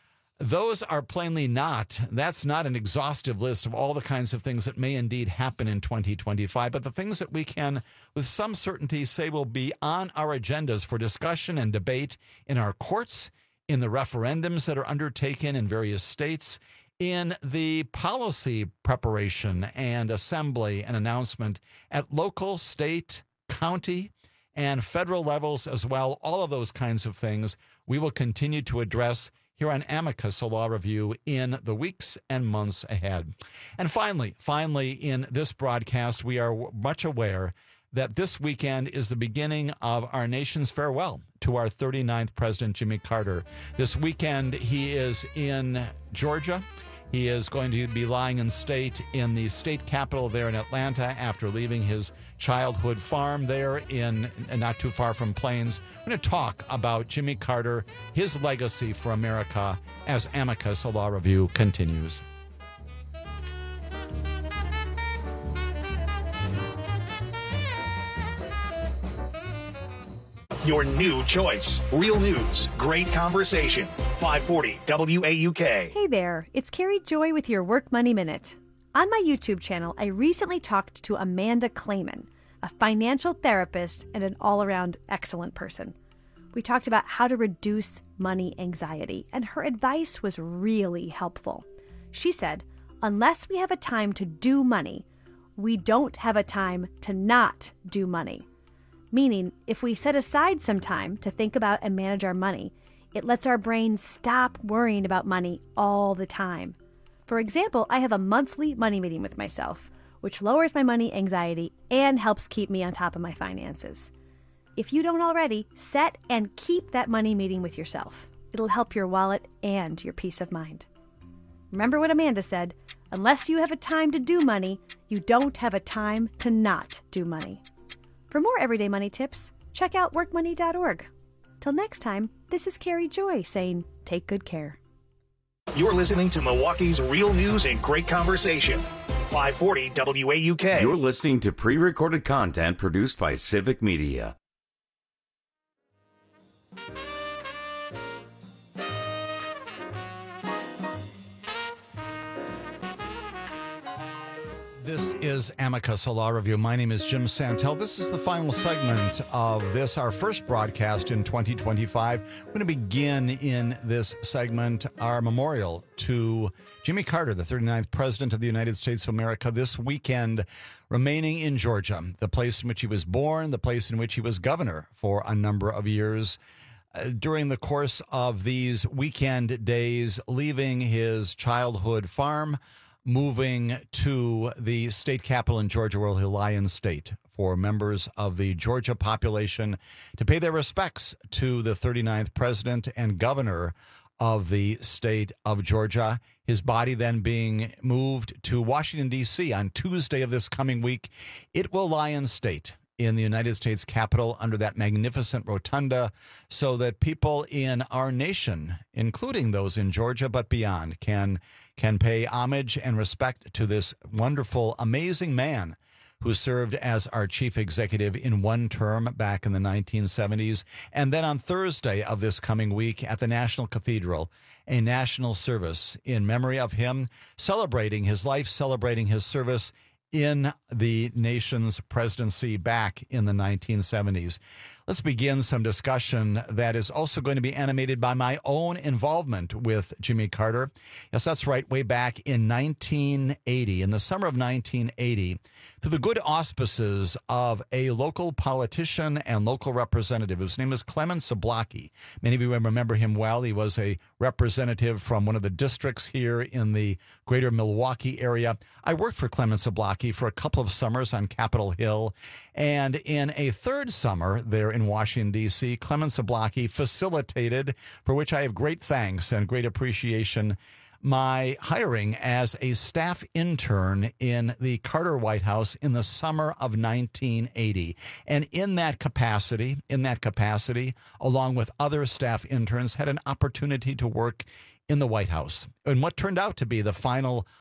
Those are plainly not, that's not an exhaustive list of all the kinds of things that may indeed happen in twenty twenty-five, but the things that we can with some certainty say will be on our agendas for discussion and debate in our courts, in the referendums that are undertaken in various states, in the policy preparation and assembly and announcement at local, state, county, and federal levels as well. All of those kinds of things we will continue to address here on Amicus, a law review, in the weeks and months ahead. And finally, finally, in this broadcast, we are much aware that this weekend is the beginning of our nation's farewell to our thirty-ninth President, Jimmy Carter. This weekend, he is in Georgia. He is going to be lying in state in the state capitol there in Atlanta after leaving his childhood farm there in not too far from Plains. We're going to talk about Jimmy Carter, his legacy for America, as Amicus, a law review, continues. Your new choice. Real news, great conversation. five forty W A U K. Hey there, it's Carrie Joy with your Work Money Minute. On my YouTube channel, I recently talked to Amanda Clayman, a financial therapist and an all-around excellent person. We talked about how to reduce money anxiety, and her advice was really helpful. She said, unless we have a time to do money, we don't have a time to not do money. Meaning, if we set aside some time to think about and manage our money, it lets our brain stop worrying about money all the time. For example, I have a monthly money meeting with myself, which lowers my money anxiety and helps keep me on top of my finances. If you don't already, set and keep that money meeting with yourself. It'll help your wallet and your peace of mind. Remember what Amanda said, unless you have a time to do money, you don't have a time to not do money. For more everyday money tips, check out work money dot org. Till next time, this is Carrie Joy saying, take good care. You're listening to Milwaukee's real news and great conversation. five forty W A U K. You're listening to pre-recorded content produced by Civic Media. This is Amicus, a law review. My name is Jim Santel. This is the final segment of this, our first broadcast in twenty twenty-five. We're going to begin in this segment our memorial to Jimmy Carter, the thirty-ninth President of the United States of America, this weekend remaining in Georgia, the place in which he was born, the place in which he was governor for a number of years. Uh, during the course of these weekend days, leaving his childhood farm, moving to the state capital in Georgia, where he'll lie in state for members of the Georgia population to pay their respects to the thirty-ninth president and governor of the state of Georgia. His body then being moved to Washington, D C on Tuesday of this coming week. It will lie in state in the United States Capitol under that magnificent rotunda so that people in our nation, including those in Georgia but beyond, can can pay homage and respect to this wonderful, amazing man who served as our chief executive in one term back in the nineteen seventies. And then on Thursday of this coming week at the National Cathedral, a national service in memory of him, celebrating his life, celebrating his service in the nation's presidency back in the nineteen seventies. Let's begin some discussion that is also going to be animated by my own involvement with Jimmy Carter. Yes, that's right. Way back in nineteen eighty, in the summer of nineteen eighty, through the good auspices of a local politician and local representative. His name is Clement Zablocki. Many of you remember him well. He was a representative from one of the districts here in the greater Milwaukee area. I worked for Clement Zablocki for a couple of summers on Capitol Hill. And in a third summer there in Washington, D C, Clement Zablocki facilitated, for which I have great thanks and great appreciation, my hiring as a staff intern in the Carter White House in the summer of nineteen eighty. And in that capacity, in that capacity, along with other staff interns, had an opportunity to work in the White House, and what turned out to be the final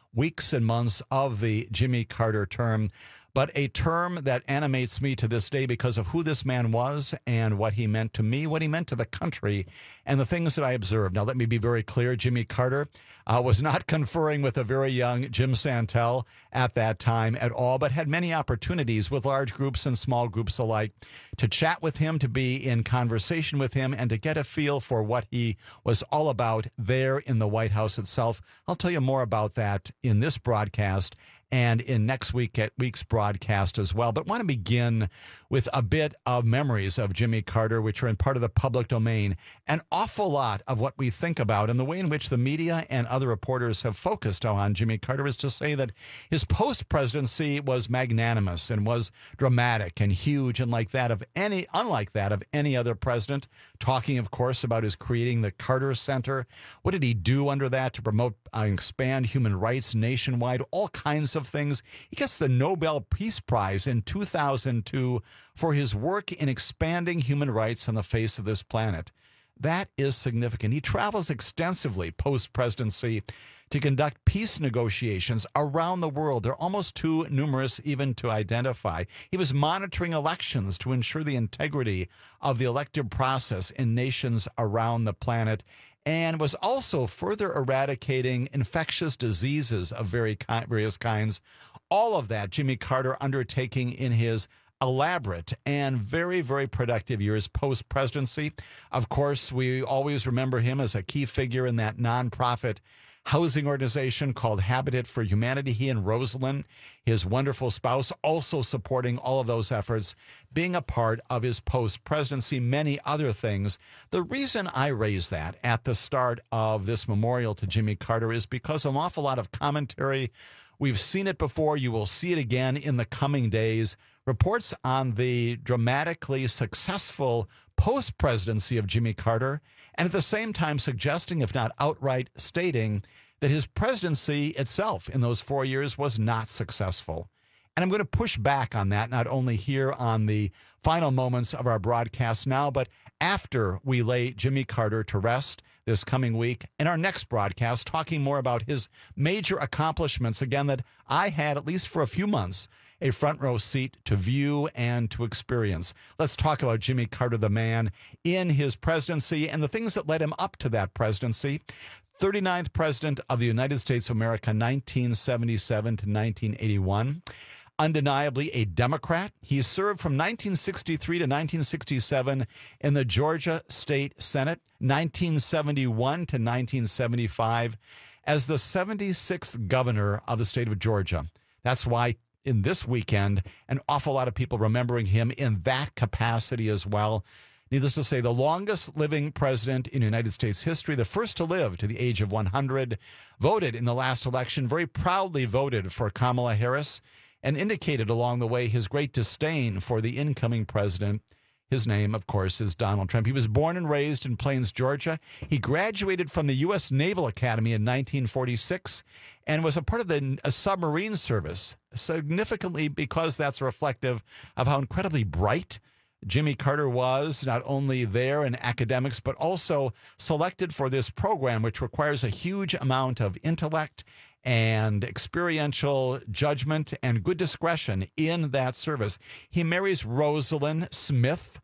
weeks and months of the Jimmy Carter term, but a term that animates me to this day because of who this man was and what he meant to me, what he meant to the country, and the things that I observed. Now, let me be very clear. Jimmy Carter uh, was not conferring with a very young Jim Santel at that time at all, but had many opportunities with large groups and small groups alike to chat with him, to be in conversation with him, and to get a feel for what he was all about there in the White House itself. I'll tell you more about that in this broadcast and in next week at week's broadcast as well. But want to begin with a bit of memories of Jimmy Carter, which are in part of the public domain. An awful lot of what we think about and the way in which the media and other reporters have focused on Jimmy Carter is to say that his post-presidency was magnanimous and was dramatic and huge and like that of any, unlike that of any other president. Talking, of course, about his creating the Carter Center. What did he do under that to promote and expand human rights nationwide? All kinds of things. He gets the Nobel Peace Prize in two thousand two for his work in expanding human rights on the face of this planet. That is significant. He travels extensively post-presidency to conduct peace negotiations around the world. They're almost too numerous even to identify. He was monitoring elections to ensure the integrity of the elective process in nations around the planet, and was also further eradicating infectious diseases of very ki- various kinds. All of that Jimmy Carter undertaking in his elaborate and very, very productive years post-presidency. Of course, we always remember him as a key figure in that nonprofit housing organization called Habitat for Humanity. He and Rosalind, his wonderful spouse, also supporting all of those efforts, being a part of his post-presidency, many other things. The reason I raise that at the start of this memorial to Jimmy Carter is because an awful lot of commentary, we've seen it before, you will see it again in the coming days, reports on the dramatically successful post-presidency of Jimmy Carter, and at the same time suggesting, if not outright stating, that his presidency itself in those four years was not successful. And I'm going to push back on that, not only here on the final moments of our broadcast now, but after we lay Jimmy Carter to rest this coming week in our next broadcast, talking more about his major accomplishments, again, that I had, at least for a few months, a front row seat to view and to experience. Let's talk about Jimmy Carter, the man, in his presidency and the things that led him up to that presidency. thirty-ninth President of the United States of America, nineteen seventy-seven to nineteen eighty-one. Undeniably a Democrat. He served from nineteen sixty-three to nineteen sixty-seven in the Georgia State Senate, nineteen seventy-one to nineteen seventy-five, as the seventy-sixth governor of the state of Georgia. That's why in this weekend, an awful lot of people remembering him in that capacity as well. Needless to say, the longest living president in United States history, the first to live to the age of one hundred, voted in the last election, very proudly voted for Kamala Harris, and indicated along the way his great disdain for the incoming president. His name, of course, is Donald Trump. He was born and raised in Plains, Georgia. He graduated from the U S Naval Academy in nineteen forty-six and was a part of the a submarine service, significantly because that's reflective of how incredibly bright Jimmy Carter was, not only there in academics, but also selected for this program, which requires a huge amount of intellect and experiential judgment and good discretion in that service. He marries Rosalind Smith,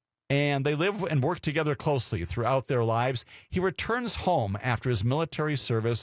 and they live and work together closely throughout their lives. He returns home after his military service,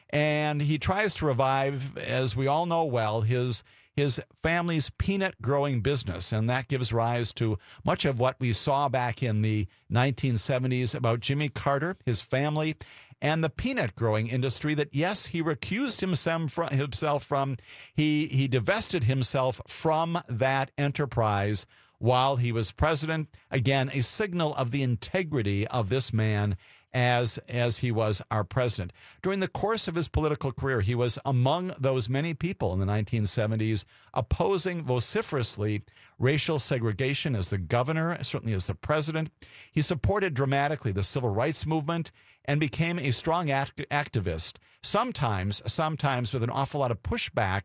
and he tries to revive, as we all know well, his his family's peanut growing business, and that gives rise to much of what we saw back in the nineteen seventies about Jimmy Carter, his family, and the peanut growing industry that, yes, he recused himself from. He, he divested himself from that enterprise while he was president. Again, a signal of the integrity of this man as as he was our president. During the course of his political career, he was among those many people in the nineteen seventies opposing vociferously racial segregation as the governor, certainly as the president. He supported dramatically the civil rights movement and became a strong act- activist, sometimes, sometimes with an awful lot of pushback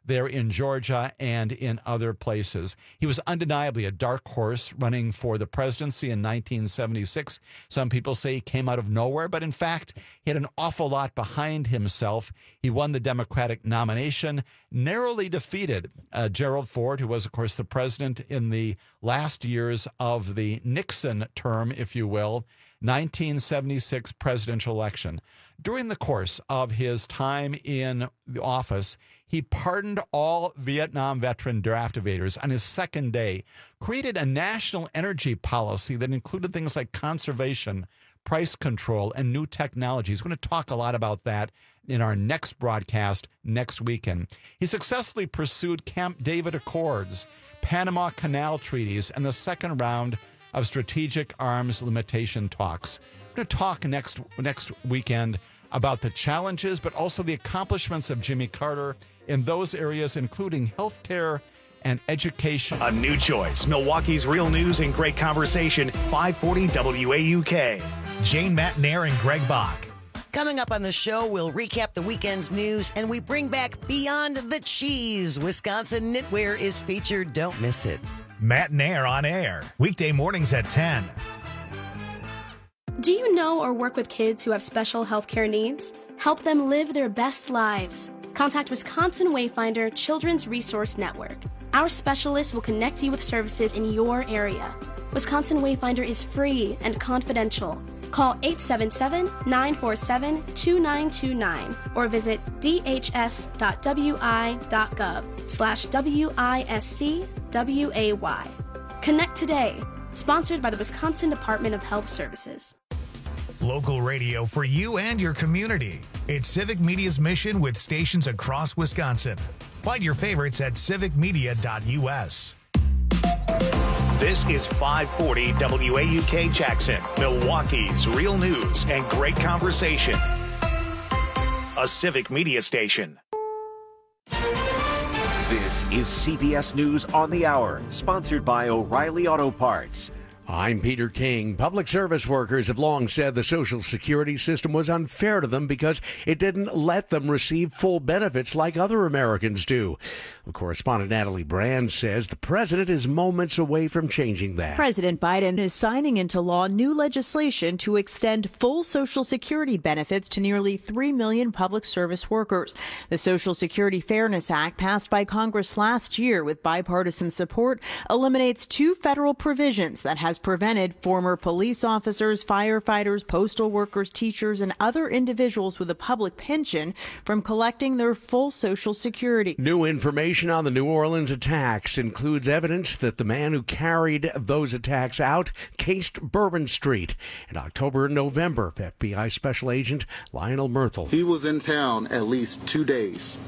there in Georgia and in other places. He was undeniably a dark horse running for the presidency in nineteen seventy-six. Some people say he came out of nowhere, but in fact, he had an awful lot behind himself. He won the Democratic nomination, narrowly defeated uh, Gerald Ford, who was, of course, the president in the last years of the Nixon term, if you will, nineteen seventy-six presidential election. During the course of his time in the office, he pardoned all Vietnam veteran draft evaders on his second day, created a national energy policy that included things like conservation, price control, and new technologies. We're going to talk a lot about that in our next broadcast next weekend. He successfully pursued Camp David Accords, Panama Canal treaties, and the second round of strategic arms limitation talks. We're going to talk next next weekend about the challenges, but also the accomplishments of Jimmy Carter in those areas, including healthcare and education. A new choice. Milwaukee's Real News and Great Conversation, five forty W A U K. Jane Matt Nair and Greg Bach. Coming up on the show, we'll recap the weekend's news and we bring back Beyond the Cheese. Wisconsin Knitwear is featured. Don't miss it. Matt Nair on air, weekday mornings at ten. Do you know or work with kids who have special healthcare needs? Help them live their best lives. Contact Wisconsin Wayfinder Children's Resource Network. Our specialists will connect you with services in your area. Wisconsin Wayfinder is free and confidential. Call eight seven seven, nine four seven, two nine two nine or visit d h s dot w i dot gov slash W I S C W A Y. Connect today. Sponsored by the Wisconsin Department of Health Services. Local radio for you and your community. It's Civic Media's mission with stations across Wisconsin. Find your favorites at civic media dot u s. This is five forty W A U K Jackson, Milwaukee's Real News and Great Conversation. A Civic Media station. This is C B S News on the Hour, sponsored by O'Reilly Auto Parts. I'm Peter King. Public service workers have long said the Social Security system was unfair to them because it didn't let them receive full benefits like other Americans do. Correspondent Natalie Brand says the president is moments away from changing that. President Biden is signing into law new legislation to extend full Social Security benefits to nearly three million public service workers. The Social Security Fairness Act, passed by Congress last year with bipartisan support, eliminates two federal provisions that has prevented former police officers, firefighters, postal workers, teachers, and other individuals with a public pension from collecting their full Social Security. New information on the New Orleans attacks includes evidence that the man who carried those attacks out cased Bourbon Street in October and November. F B I Special Agent Lionel Myrtle. He was in town at least two days